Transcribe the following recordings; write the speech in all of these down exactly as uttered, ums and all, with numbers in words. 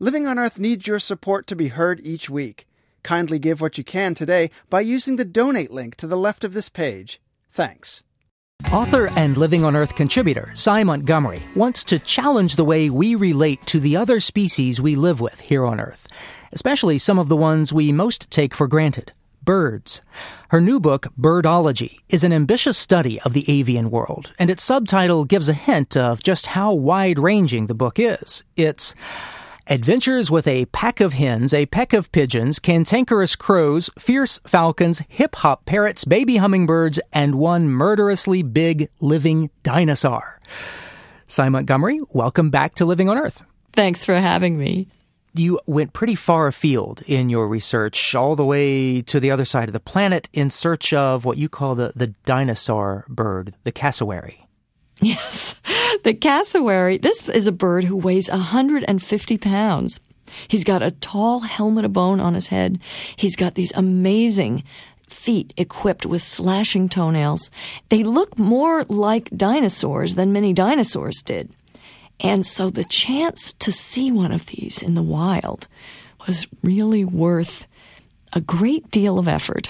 Living on Earth needs your support to be heard each week. Kindly give what you can today by using the donate link to the left of this page. Thanks. Author and Living on Earth contributor Sy Montgomery wants to challenge the way we relate to the other species we live with here on Earth, especially some of the ones we most take for granted. Birds. Her new book, Birdology, is an ambitious study of the avian world, and its subtitle gives a hint of just how wide-ranging the book is. It's Adventures with a Pack of Hens, a Peck of Pigeons, Cantankerous Crows, Fierce Falcons, Hip-Hop Parrots, Baby Hummingbirds, and one murderously big living dinosaur. Sy Montgomery, welcome back to Living on Earth. Thanks for having me. You went pretty far afield in your research, all the way to the other side of the planet in search of what you call the, the dinosaur bird, the cassowary. Yes, the cassowary. This is a bird who weighs one hundred fifty pounds. He's got a tall helmet of bone on his head. He's got these amazing feet equipped with slashing toenails. They look more like dinosaurs than many dinosaurs did. And so the chance to see one of these in the wild was really worth a great deal of effort.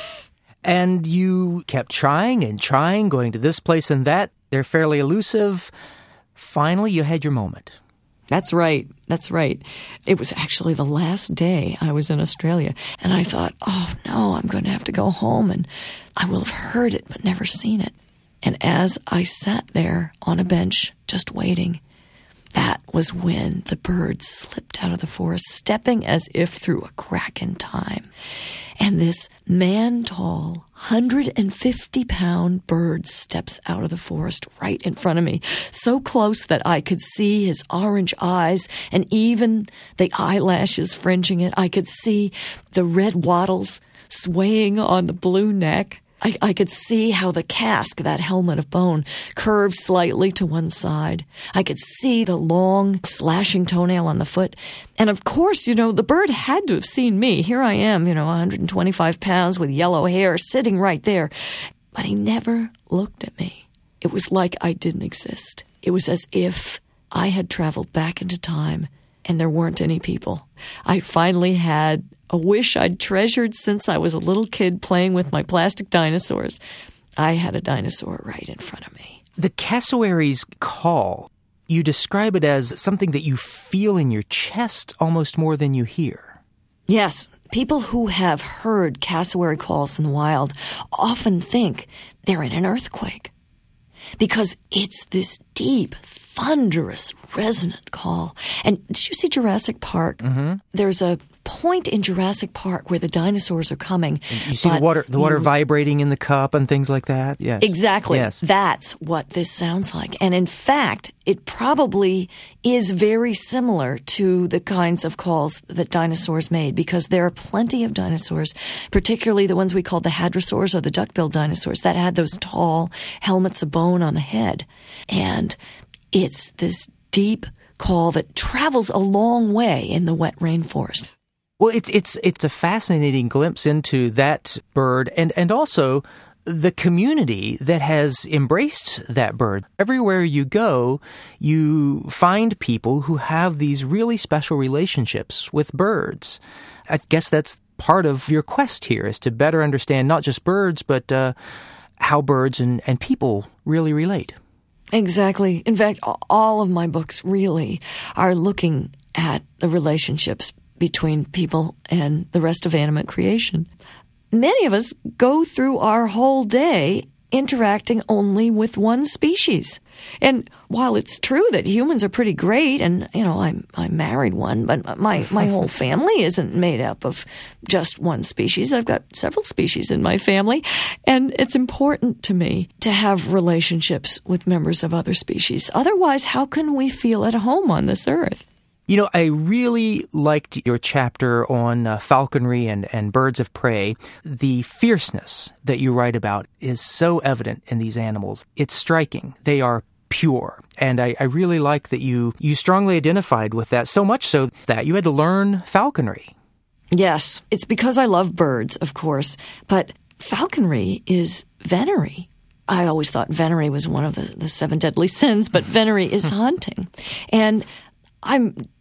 And you kept trying and trying, going to this place and that. They're fairly elusive. Finally, you had your moment. That's right. That's right. It was actually the last day I was in Australia. And I thought, oh, no, I'm going to have to go home. And I will have heard it but never seen it. And as I sat there on a bench just waiting, that was when the bird slipped out of the forest, stepping as if through a crack in time. And this man-tall, one hundred fifty pound bird steps out of the forest right in front of me, so close that I could see his orange eyes and even the eyelashes fringing it. I could see the red wattles swaying on the blue neck. I, I could see how the casque, that helmet of bone, curved slightly to one side. I could see the long, slashing toenail on the foot. And of course, you know, the bird had to have seen me. Here I am, you know, one hundred twenty-five pounds with yellow hair sitting right there. But he never looked at me. It was like I didn't exist. It was as if I had traveled back into time and there weren't any people. I finally had a wish I'd treasured since I was a little kid playing with my plastic dinosaurs. I had a dinosaur right in front of me. The cassowary's call, you describe it as something that you feel in your chest almost more than you hear. Yes. People who have heard cassowary calls in the wild often think they're in an earthquake because it's this deep, thunderous, resonant call. And did you see Jurassic Park? Mm-hmm. There's a point in Jurassic Park where the dinosaurs are coming. And you see the water, the water you, vibrating in the cup and things like that? Yes. Exactly. Yes. That's what this sounds like. And in fact, it probably is very similar to the kinds of calls that dinosaurs made because there are plenty of dinosaurs, particularly the ones we called the hadrosaurs or the duck-billed dinosaurs that had those tall helmets of bone on the head. And it's this deep call that travels a long way in the wet rainforest. Well, it's it's it's a fascinating glimpse into that bird and, and also the community that has embraced that bird. Everywhere you go, you find people who have these really special relationships with birds. I guess that's part of your quest here, is to better understand not just birds, but uh, how birds and, and people really relate. Exactly. In fact, all of my books really are looking at the relationships between people and the rest of animate creation. Many of us go through our whole day interacting only with one species. And while it's true that humans are pretty great, and, you know, I'm, I married one, but my, my whole family isn't made up of just one species. I've got several species in my family, and it's important to me to have relationships with members of other species. Otherwise, how can we feel at home on this earth? You know, I really liked your chapter on uh, falconry and, and birds of prey. The fierceness that you write about is so evident in these animals. It's striking. They are pure. And I, I really like that you, you strongly identified with that, so much so that you had to learn falconry. Yes, it's because I love birds, of course. But falconry is venery. I always thought venery was one of the, the seven deadly sins, but venery is hunting. And I'm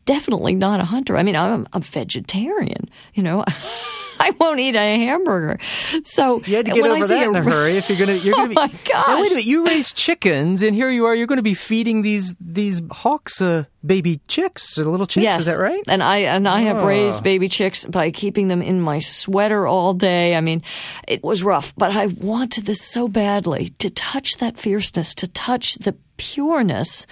definitely not a hunter. I mean, I'm a vegetarian, you know. I won't eat a hamburger. So you had to get over that in a hurry if you're going to. You're oh going to be. My gosh! Now, wait a minute. You raise chickens, and here you are. You're going to be feeding these these hawks uh, baby chicks, or little chicks. Yes. Is that right? And I and I have oh. raised baby chicks by keeping them in my sweater all day. I mean, it was rough, but I wanted this so badly, to touch that fierceness, to touch the pureness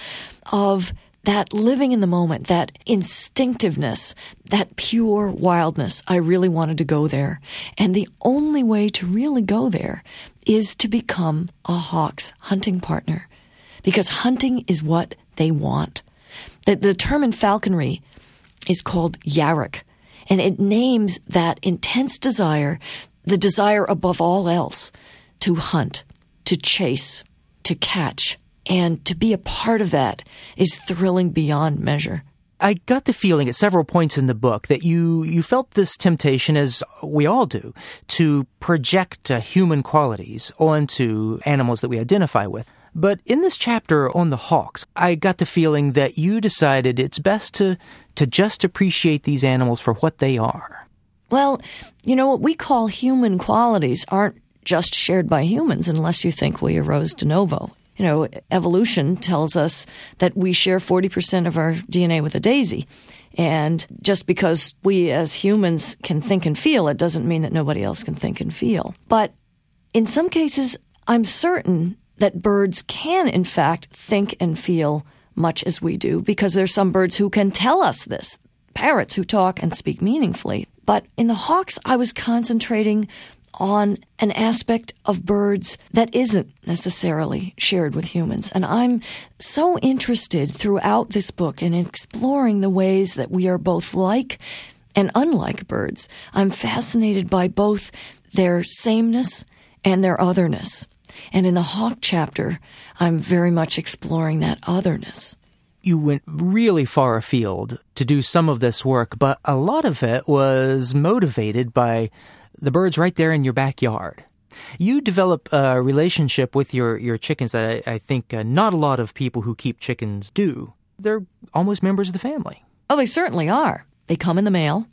of that living in the moment, that instinctiveness, that pure wildness. I really wanted to go there. And the only way to really go there is to become a hawk's hunting partner, because hunting is what they want. The, the term in falconry is called yarrick, and it names that intense desire, the desire above all else, to hunt, to chase, to catch. And to be a part of that is thrilling beyond measure. I got the feeling at several points in the book that you, you felt this temptation, as we all do, to project uh, human qualities onto animals that we identify with. But in this chapter on the hawks, I got the feeling that you decided it's best to, to just appreciate these animals for what they are. Well, you know, what we call human qualities aren't just shared by humans unless you think we arose de novo. You know, evolution tells us that we share forty percent of our D N A with a daisy. And just because we as humans can think and feel, it doesn't mean that nobody else can think and feel. But in some cases, I'm certain that birds can, in fact, think and feel much as we do, because there's some birds who can tell us this, parrots who talk and speak meaningfully. But in the hawks, I was concentrating on an aspect of birds that isn't necessarily shared with humans. And I'm so interested throughout this book in exploring the ways that we are both like and unlike birds. I'm fascinated by both their sameness and their otherness. And in the hawk chapter, I'm very much exploring that otherness. You went really far afield to do some of this work, but a lot of it was motivated by the birds right there in your backyard. You develop a relationship with your, your chickens that I, I think uh, not a lot of people who keep chickens do. They're almost members of the family. Oh, they certainly are. They come in the mail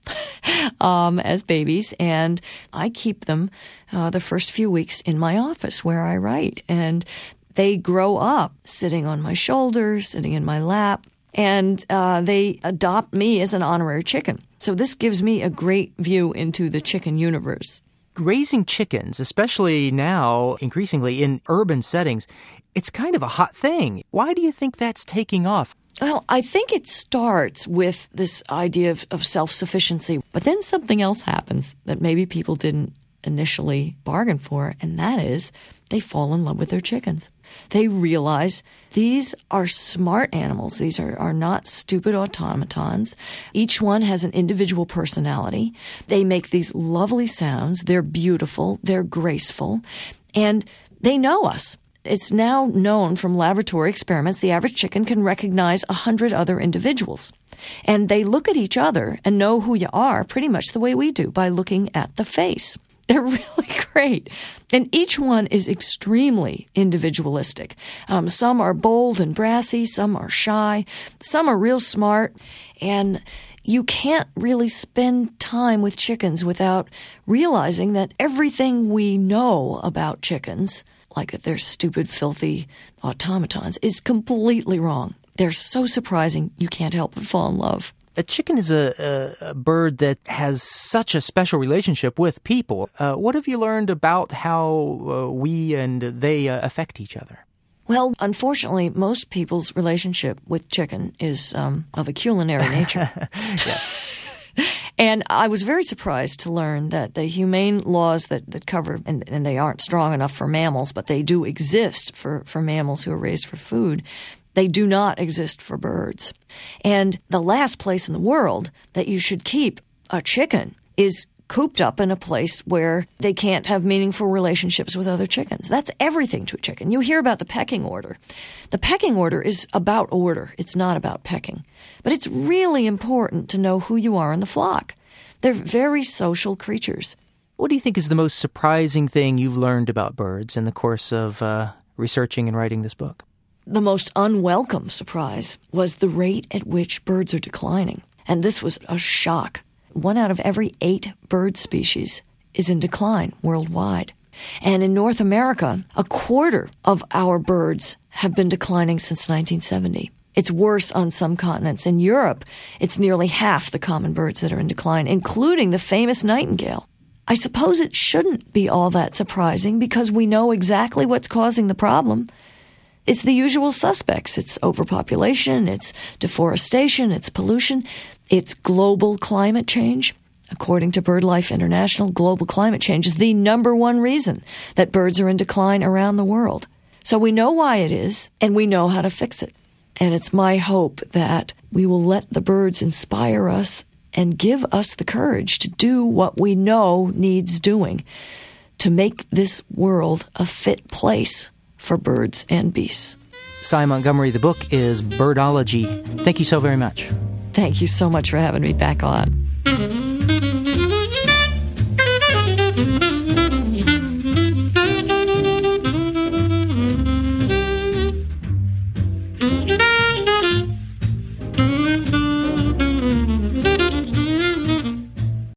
um, as babies, and I keep them uh, the first few weeks in my office where I write. And they grow up sitting on my shoulder, sitting in my lap, and uh, they adopt me as an honorary chicken. So this gives me a great view into the chicken universe. Raising chickens, especially now, increasingly in urban settings, it's kind of a hot thing. Why do you think that's taking off? Well, I think it starts with this idea of, of self-sufficiency, but then something else happens that maybe people didn't initially bargain for, and that is they fall in love with their chickens. They realize these are smart animals. These are, are not stupid automatons. Each one has an individual personality. They make these lovely sounds. They're beautiful. They're graceful. And they know us. It's now known from laboratory experiments the average chicken can recognize a hundred other individuals. And they look at each other and know who you are pretty much the way we do, by looking at the face. They're really great. And each one is extremely individualistic. Um, some are bold and brassy. Some are shy. Some are real smart. And you can't really spend time with chickens without realizing that everything we know about chickens, like that they're stupid, filthy automatons, is completely wrong. They're so surprising, you can't help but fall in love. A chicken is a, a, a bird that has such a special relationship with people. Uh, what have you learned about how uh, we and they uh, affect each other? Well, unfortunately, most people's relationship with chicken is um, of a culinary nature. Yes. And I was very surprised to learn that the humane laws that, that cover, and, and they aren't strong enough for mammals, but they do exist for, for mammals who are raised for food. They do not exist for birds. And the last place in the world that you should keep a chicken is cooped up in a place where they can't have meaningful relationships with other chickens. That's everything to a chicken. You hear about the pecking order. The pecking order is about order. It's not about pecking. But it's really important to know who you are in the flock. They're very social creatures. What do you think is the most surprising thing you've learned about birds in the course of uh, researching and writing this book? The most unwelcome surprise was the rate at which birds are declining. And this was a shock. One out of every eight bird species is in decline worldwide. And in North America, a quarter of our birds have been declining since nineteen seventy. It's worse on some continents. In Europe, it's nearly half the common birds that are in decline, including the famous nightingale. I suppose it shouldn't be all that surprising because we know exactly what's causing the problem. It's the usual suspects. It's overpopulation, it's deforestation, it's pollution, it's global climate change. According to BirdLife International, global climate change is the number one reason that birds are in decline around the world. So we know why it is, and we know how to fix it. And it's my hope that we will let the birds inspire us and give us the courage to do what we know needs doing to make this world a fit place for birds and beasts. Sy Montgomery, the book is Birdology. Thank you so very much. Thank you so much for having me back on.